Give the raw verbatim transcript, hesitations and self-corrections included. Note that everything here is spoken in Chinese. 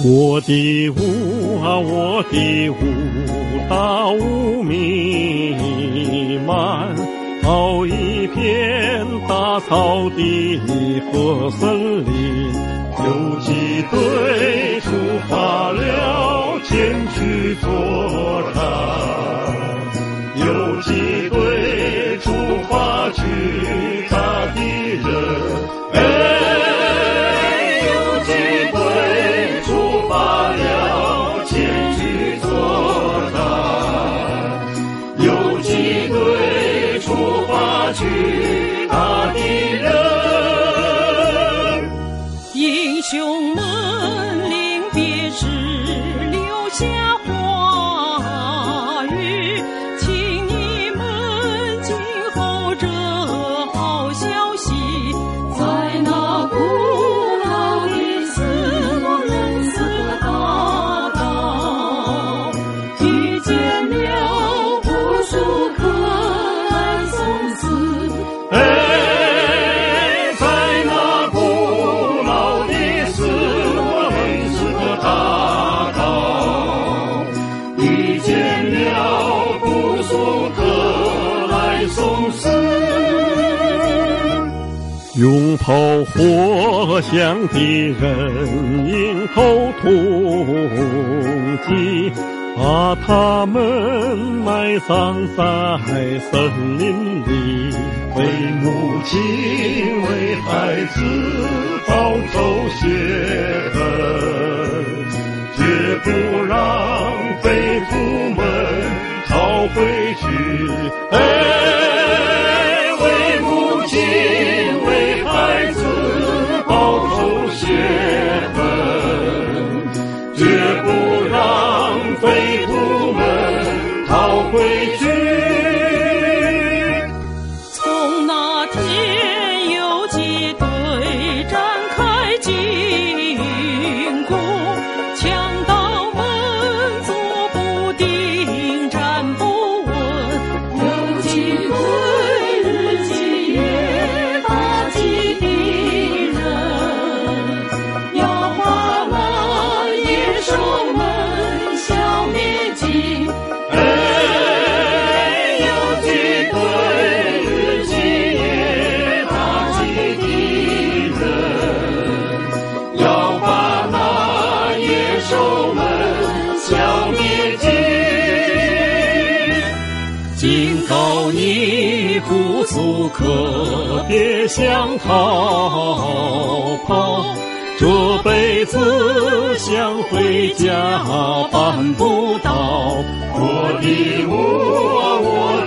我的舞啊，我的舞，大舞弥漫，好一片大草地和森林。游击队出发了，前去作战。游击队出发去打敌人。去打敌人， 英雄们临别时留下话语，请你们静候这好消息。在那古老的斯诺伦斯大道，遇见了无数个用炮火向敌人迎头痛击，把他们埋葬在森林里。为母亲为孩子报仇雪恨，绝不让匪徒们逃回去。哎，为母亲为孩子报仇雪恨，绝不让匪徒们逃回去。 从那天游击队展开进攻，强盗们坐不定站不稳，游击队日积月打击敌人，要把那野兽们消灭尽。 哎，游击队日积月打击敌人，要把那野兽们消灭尽。警告你不速可别想逃跑，这辈子想回家办不到。我的舞啊，我